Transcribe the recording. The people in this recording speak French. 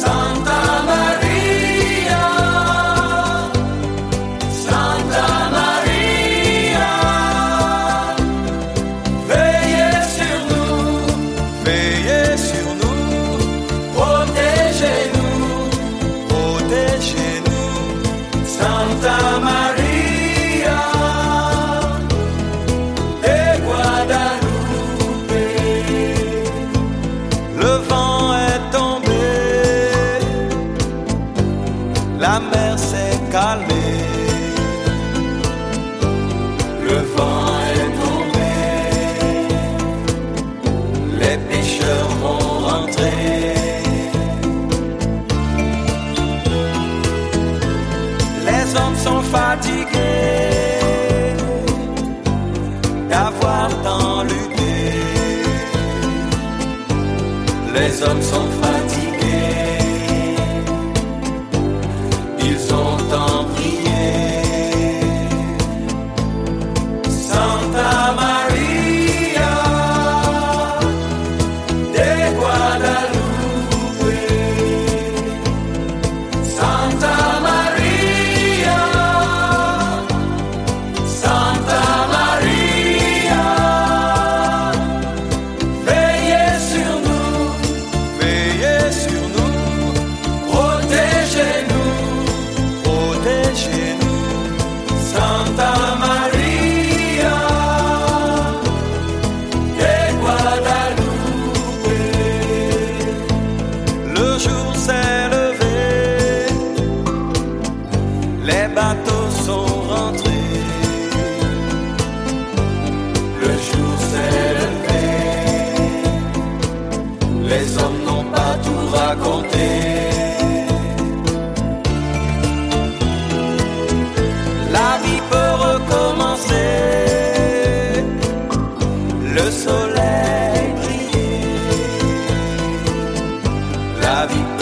La mer s'est calmée, le vent est tombé, les pêcheurs vont rentrer. Les hommes sont fatigués d'avoir tant lutté. Les hommes sont fatigués. Ils ont tant prié. Santa Maria de Guadalupe, Santa Maria, Santa Maria, veillez sur nous, protégez-nous. Protégez-nous, Santa Maria de Guadalupe. Le jour s'est levé, les bateaux sont rentrés. Le jour s'est levé, les hommes n'ont pas tout raconté. La vie peut recommencer, le soleil brille, la vie